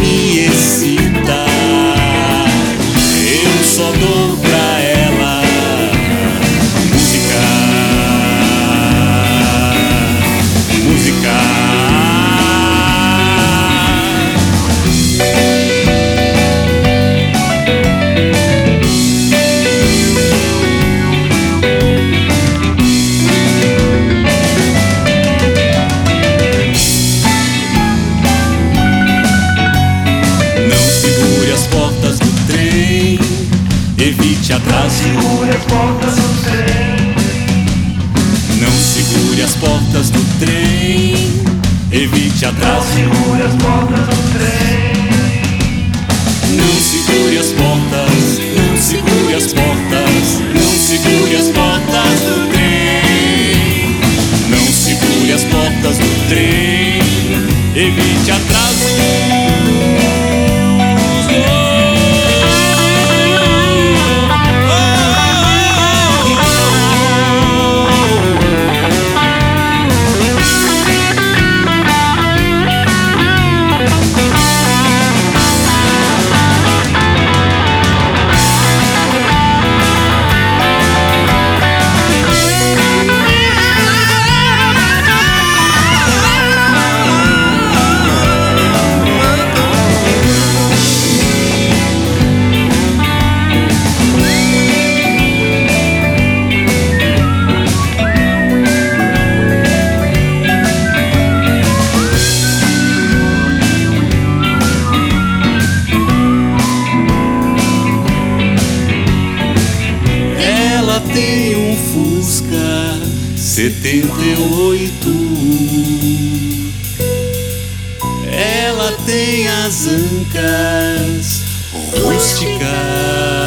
me excita. Eu só dou pra ela música, música. Evite atraso. Não segure as portas do trem. Não segure as portas do trem. Evite atraso. Não segure as portas do trem. Não segure as portas. Não segure as portas. Não segure as portas do trem. Não segure as portas do trem. Evite atraso. Tem um Fusca 78. Ela tem as ancas rústicas.